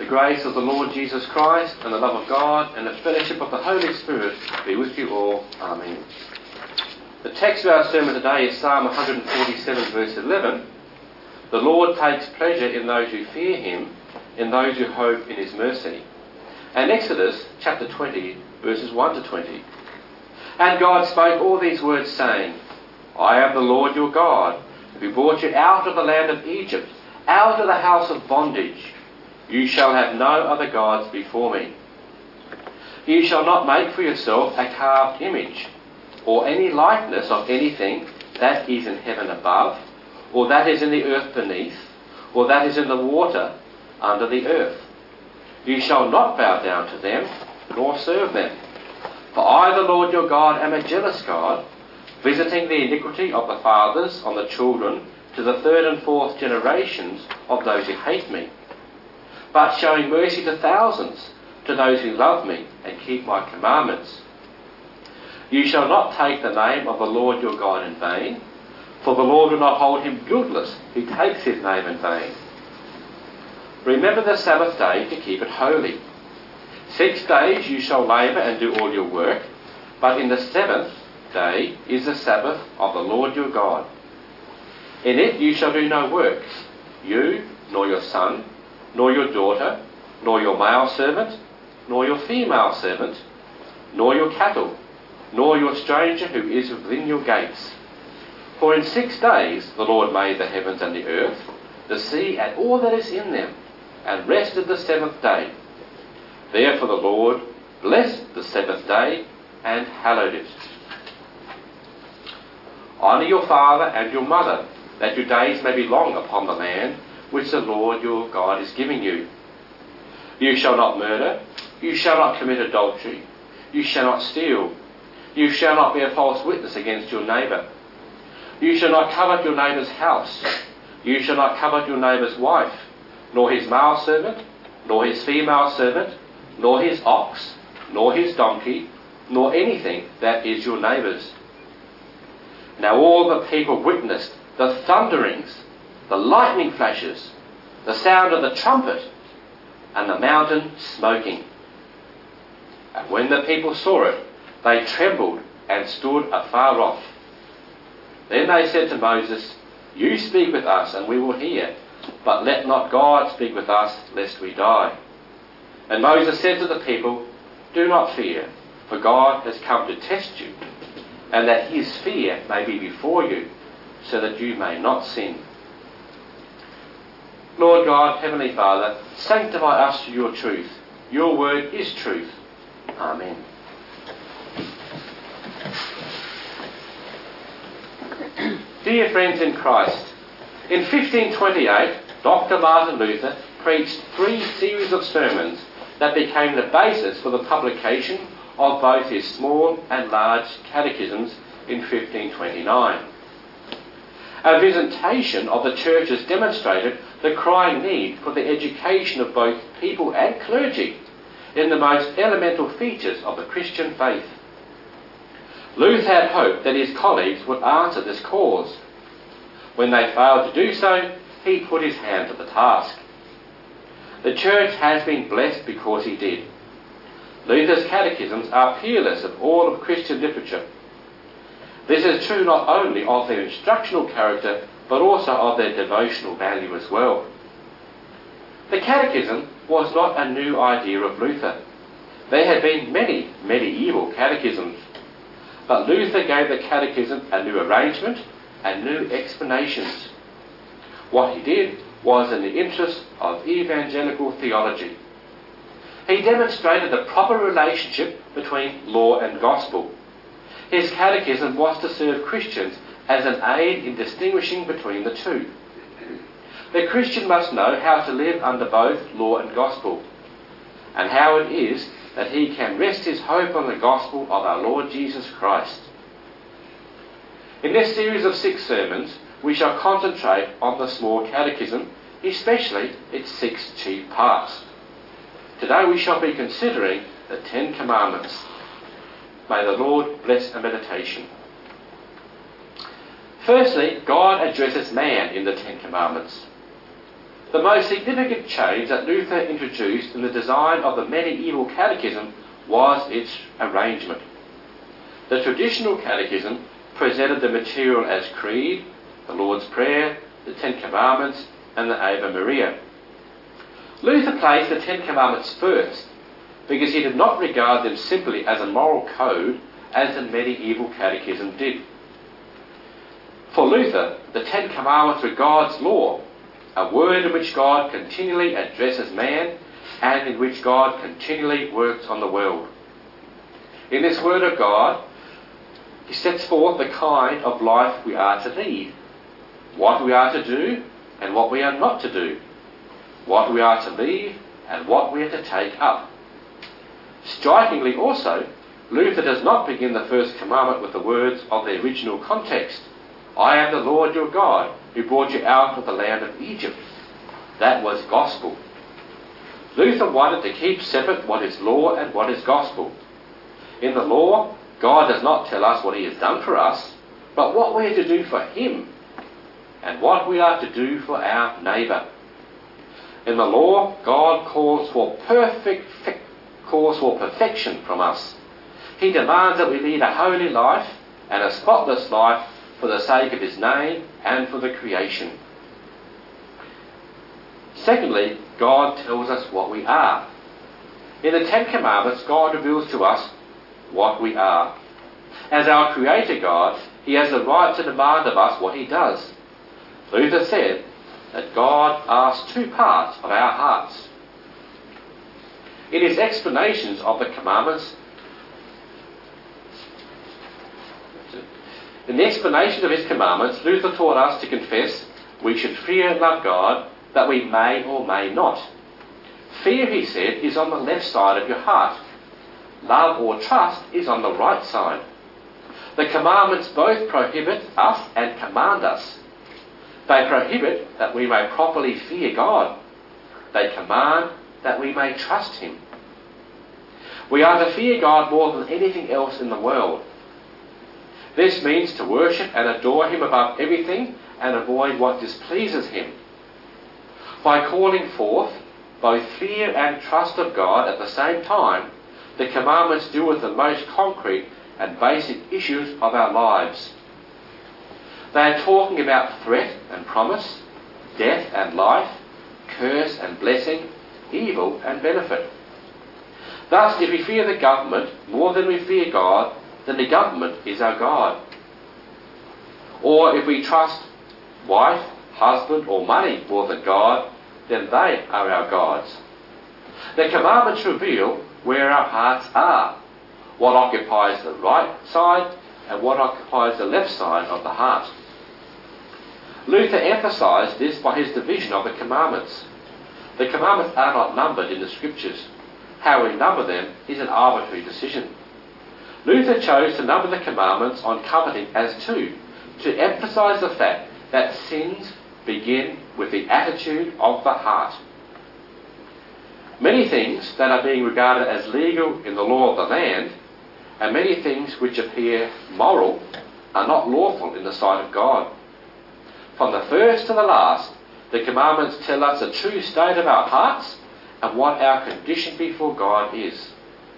grace of the Lord Jesus Christ and the love of God and the fellowship of the Holy Spirit be with you all. Amen. The text of our sermon today is Psalm 147 verse 11. The Lord takes pleasure in those who fear him, in those who hope in his mercy. And Exodus chapter 20 verses 1 to 20. And God spoke all these words saying, I am the Lord your God, who brought you out of the land of Egypt, out of the house of bondage. You shall have no other gods before me. You shall not make for yourself a carved image, or any likeness of anything that is in heaven above, or that is in the earth beneath, or that is in the water under the earth. You shall not bow down to them, nor serve them. For I, the Lord your God, am a jealous God, visiting the iniquity of the fathers on the children to the third and fourth generations of those who hate me, but showing mercy to thousands, to those who love me and keep my commandments. You shall not take the name of the Lord your God in vain, for the Lord will not hold him guiltless who takes his name in vain. Remember the Sabbath day to keep it holy. 6 days you shall labour and do all your work, but in the seventh day is the Sabbath of the Lord your God. In it you shall do no work, you, nor your son, nor your daughter, nor your male servant, nor your female servant, nor your cattle, nor your stranger who is within your gates. For in 6 days the Lord made the heavens and the earth, the sea and all that is in them, and rested the seventh day. Therefore the Lord blessed the seventh day and hallowed it. Honour your father and your mother, that your days may be long upon the land which the Lord your God is giving you. You shall not murder, you shall not commit adultery, you shall not steal, you shall not bear false witness against your neighbour. You shall not covet your neighbour's house, you shall not covet your neighbour's wife, nor his male servant, nor his female servant, nor his ox, nor his donkey, nor anything that is your neighbour's. Now all the people witnessed the thunderings, the lightning flashes, the sound of the trumpet, and the mountain smoking. And when the people saw it, they trembled and stood afar off. Then they said to Moses, You speak with us, and we will hear, but let not God speak with us, lest we die. And Moses said to the people, Do not fear, for God has come to test you, and that his fear may be before you, so that you may not sin. Lord God, Heavenly Father, sanctify us through your truth. Your word is truth. Amen. Dear friends in Christ, in 1528, Dr. Martin Luther preached 3 series of sermons that became the basis for the publication of both his small and large catechisms in 1529. A visitation of the churches demonstrated the crying need for the education of both people and clergy in the most elemental features of the Christian faith. Luther had hoped that his colleagues would answer this cause. When they failed to do so, he put his hand to the task. The church has been blessed because he did. Luther's catechisms are peerless of all of Christian literature. This is true not only of their instructional character, but also of their devotional value as well. The catechism was not a new idea of Luther. There had been many medieval catechisms, but Luther gave the catechism a new arrangement and new explanations. What he did was in the interest of evangelical theology. He demonstrated the proper relationship between law and gospel. His catechism was to serve Christians as an aid in distinguishing between the two. The Christian must know how to live under both law and gospel, and how it is that he can rest his hope on the gospel of our Lord Jesus Christ. In this series of 6 sermons, we shall concentrate on the small catechism, especially its 6 chief parts. Today we shall be considering the 10 Commandments. May the Lord bless a meditation. Firstly, God addresses man in the 10 Commandments. The most significant change that Luther introduced in the design of the medieval catechism was its arrangement. The traditional catechism presented the material as Creed, the Lord's Prayer, the Ten Commandments, and the Ave Maria. Luther placed the Ten Commandments first, because he did not regard them simply as a moral code as the medieval catechism did. For Luther, the Ten Commandments were God's law, a word in which God continually addresses man and in which God continually works on the world. In this word of God, he sets forth the kind of life we are to lead, what we are to do and what we are not to do, what we are to leave and what we are to take up. Strikingly also, Luther does not begin the first commandment with the words of the original context. I am the Lord your God, who brought you out of the land of Egypt. That was gospel. Luther wanted to keep separate what is law and what is gospel. In the law, God does not tell us what he has done for us, but what we are to do for him, and what we are to do for our neighbour. In the law, God calls for perfection from us. He demands that we lead a holy life and a spotless life for the sake of his name and for the creation. Secondly, God tells us what we are. In the Ten Commandments, God reveals to us what we are. As our Creator God, he has the right to demand of us what he does. Luther said that God asks two parts of our hearts. In his explanations of the commandments, in the explanation of his commandments, Luther taught us to confess we should fear and love God, that we may or may not. Fear, he said, is on the left side of your heart. Love or trust is on the right side. The commandments both prohibit us and command us. They prohibit that we may properly fear God. They command that we may trust him. We are to fear God more than anything else in the world. This means to worship and adore him above everything and avoid what displeases him. By calling forth both fear and trust of God at the same time, the commandments deal with the most concrete and basic issues of our lives. They are talking about threat and promise, death and life, curse and blessing, evil and benefit. Thus, if we fear the government more than we fear God, then the government is our God. Or if we trust wife, husband or money more than God, then they are our gods. The commandments reveal where our hearts are, what occupies the right side and what occupies the left side of the heart. Luther emphasised this by his division of the commandments. The commandments are not numbered in the scriptures. How we number them is an arbitrary decision. Luther chose to number the commandments on coveting as two, to emphasise the fact that sins begin with the attitude of the heart. Many things that are being regarded as legal in the law of the land, and many things which appear moral, are not lawful in the sight of God. From the first to the last, the commandments tell us the true state of our hearts and what our condition before God is.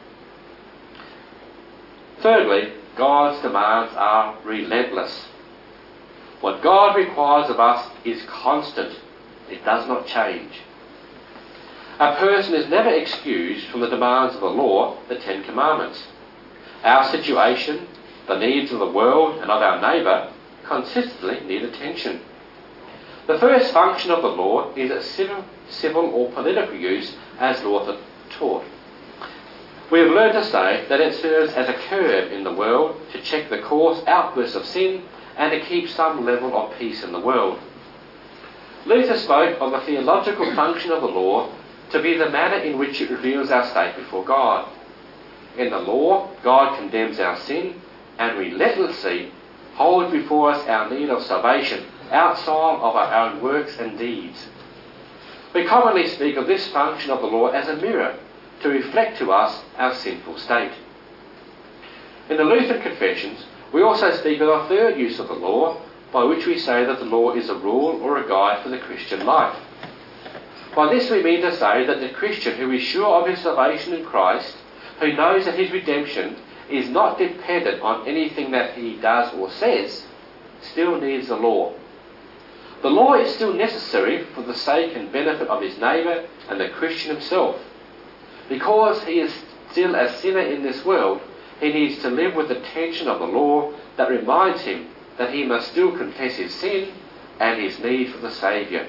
Thirdly, God's demands are relentless. What God requires of us is constant. It does not change. A person is never excused from the demands of the law, the Ten Commandments. Our situation, the needs of the world and of our neighbour, consistently need attention. The first function of the law is its civil or political use, as Luther taught. We have learned to say that it serves as a curb in the world to check the coarse outbursts of sin and to keep some level of peace in the world. Luther spoke of the theological function of the law to be the manner in which it reveals our state before God. In the law, God condemns our sin and relentlessly holds before us our need of salvation outside of our own works and deeds. We commonly speak of this function of the law as a mirror to reflect to us our sinful state. In the Lutheran confessions, we also speak of a third use of the law, by which we say that the law is a rule or a guide for the Christian life. By this we mean to say that the Christian who is sure of his salvation in Christ, who knows that his redemption is not dependent on anything that he does or says, still needs the law. The law is still necessary for the sake and benefit of his neighbour and the Christian himself. Because he is still a sinner in this world, he needs to live with the tension of the law that reminds him that he must still confess his sin and his need for the Saviour.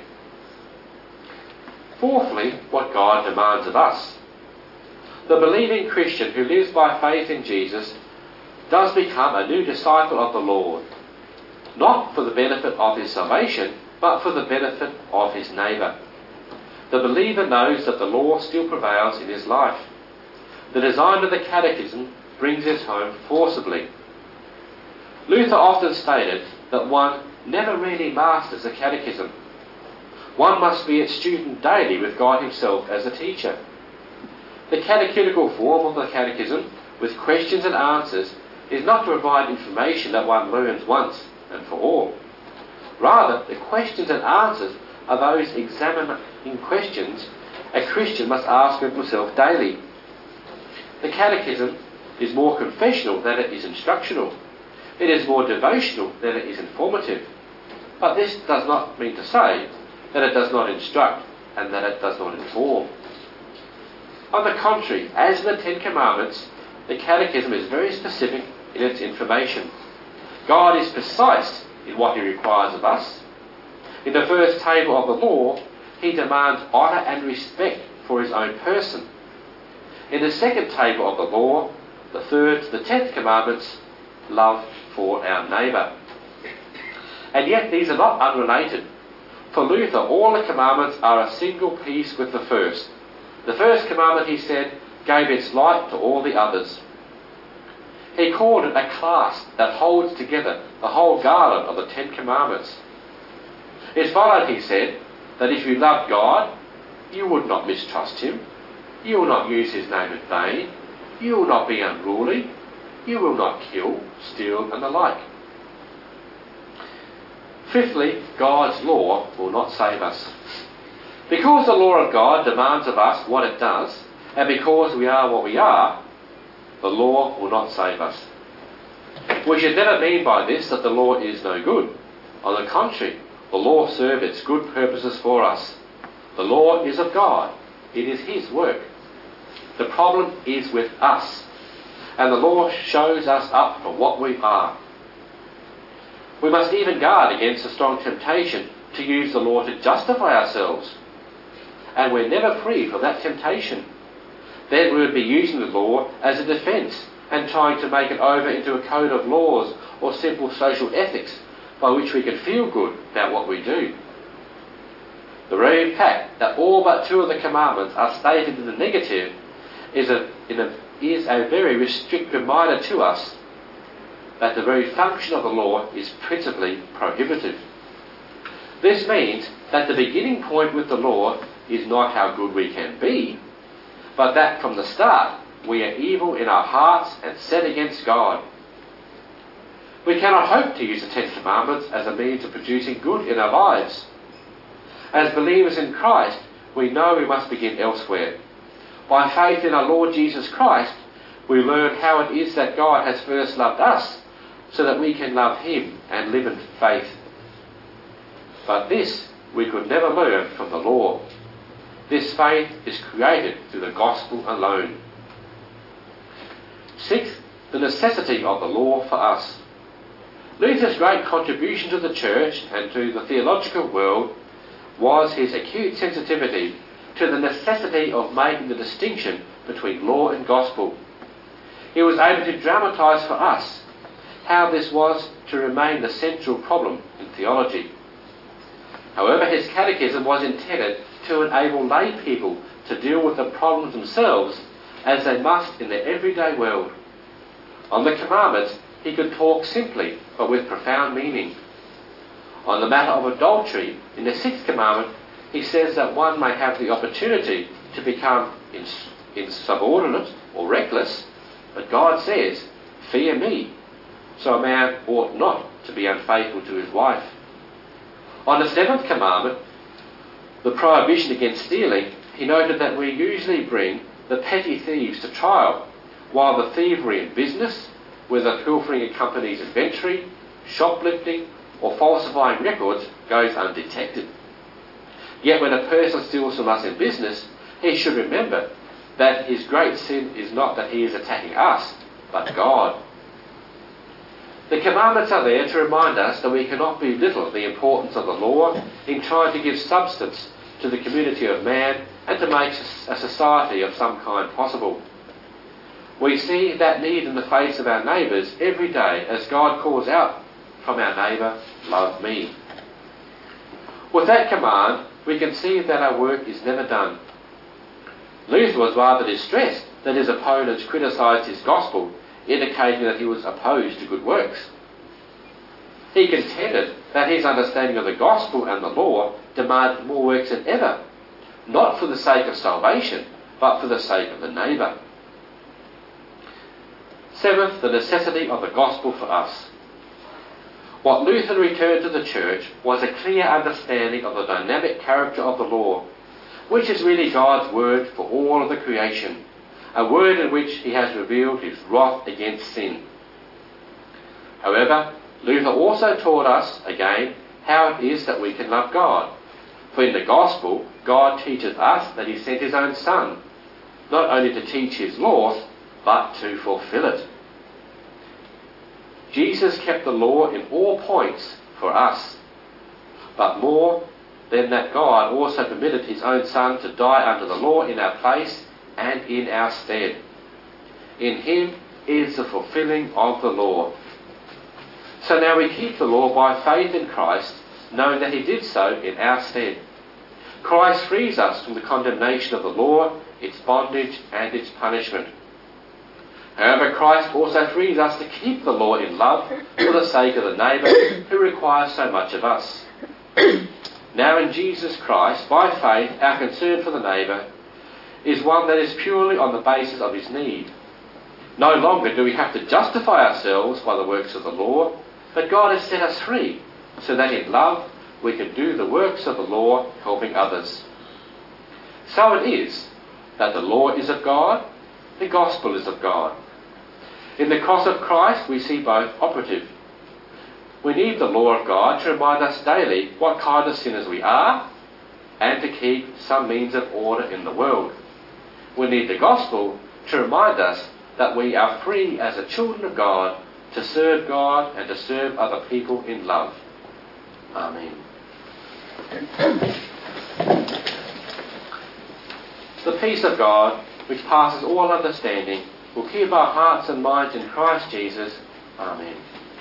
Fourthly, what God demands of us. The believing Christian who lives by faith in Jesus does become a new disciple of the Lord, not for the benefit of his salvation, but for the benefit of his neighbour. The believer knows that the law still prevails in his life. The design of the Catechism brings this home forcibly. Luther often stated that one never really masters a catechism. One must be its student daily with God himself as a teacher. The catechetical form of the catechism, with questions and answers, is not to provide information that one learns once and for all. Rather, the questions and answers are those examining questions a Christian must ask of himself daily. The catechism is more confessional than it is instructional. It is more devotional than it is informative. But this does not mean to say that it does not instruct and that it does not inform. On the contrary, as in the Ten Commandments, the Catechism is very specific in its information. God is precise in what he requires of us. In the first table of the law, he demands honour and respect for his own person. In the second table of the law, the third to the 10th commandments, love for our neighbour. And yet these are not unrelated. For Luther, all the commandments are a single piece with the first. The first commandment, he said, gave its light to all the others. He called it a clasp that holds together the whole garland of the 10 commandments. It followed, he said, that if you loved God, you would not mistrust him, you will not use his name in vain, you will not be unruly, you will not kill, steal, and the like. Fifthly, God's law will not save us. Because the law of God demands of us what it does, and because we are what we are, the law will not save us. We should never mean by this that the law is no good. On the contrary, the law serves its good purposes for us. The law is of God. It is his work. The problem is with us, and the law shows us up for what we are. We must even guard against a strong temptation to use the law to justify ourselves, and we're never free from that temptation. Then we would be using the law as a defence and trying to make it over into a code of laws or simple social ethics by which we can feel good about what we do. The very fact that all but 2 of the commandments are stated in the negative is a very restrictive reminder to us that the very function of the law is principally prohibitive. This means that the beginning point with the law is not how good we can be, but that from the start we are evil in our hearts and set against God. We cannot hope to use the 10 commandments as a means of producing good in our lives. As believers in Christ, we know we must begin elsewhere. By faith in our Lord Jesus Christ, we learn how it is that God has first loved us, so that we can love him and live in faith. But this we could never learn from the law. This faith is created through the gospel alone. Sixth, the necessity of the law for us. Luther's great contribution to the church and to the theological world was his acute sensitivity to the necessity of making the distinction between law and gospel. He was able to dramatise for us how this was to remain the central problem in theology. However, his catechism was intended to enable lay people to deal with the problems themselves as they must in their everyday world. On the commandments, he could talk simply but with profound meaning. On the matter of adultery, in the 6th commandment, he says that one may have the opportunity to become insubordinate or reckless, but God says, "Fear me." So a man ought not to be unfaithful to his wife. On the 7th commandment, the prohibition against stealing, he noted that we usually bring the petty thieves to trial, while the thievery in business, whether pilfering accompanies inventory, shoplifting, or falsifying records, goes undetected. Yet when a person steals from us in business, he should remember that his great sin is not that he is attacking us, but God. The commandments are there to remind us that we cannot belittle the importance of the law in trying to give substance to the community of man and to make a society of some kind possible. We see that need in the face of our neighbours every day as God calls out from our neighbour, "Love me." With that command, we can see that our work is never done. Luther was rather distressed that his opponents criticised his gospel, indicating that he was opposed to good works. He contended that his understanding of the gospel and the law demanded more works than ever, not for the sake of salvation, but for the sake of the neighbour. Seventh, the necessity of the gospel for us. What Luther returned to the church was a clear understanding of the dynamic character of the law, which is really God's word for all of the creation, a word in which he has revealed his wrath against sin. However, Luther also taught us, again, how it is that we can love God. For in the gospel, God teaches us that he sent his own Son, not only to teach his laws, but to fulfill it. Jesus kept the law in all points for us. But more than that, God also permitted his own Son to die under the law in our place and in our stead. In him is the fulfilling of the law. So now we keep the law by faith in Christ, knowing that he did so in our stead. Christ frees us from the condemnation of the law, its bondage and its punishment. However, Christ also frees us to keep the law in love for the sake of the neighbour who requires so much of us. Now in Jesus Christ, by faith, our concern for the neighbour is one that is purely on the basis of his need. No longer do we have to justify ourselves by the works of the law, but God has set us free, so that in love we can do the works of the law, helping others. So it is that the law is of God, the gospel is of God. In the cross of Christ we see both operative. We need the law of God to remind us daily what kind of sinners we are, and to keep some means of order in the world. We need the gospel to remind us that we are free as the children of God to serve God and to serve other people in love. Amen. The peace of God, which passes all understanding, will keep our hearts and minds in Christ Jesus. Amen.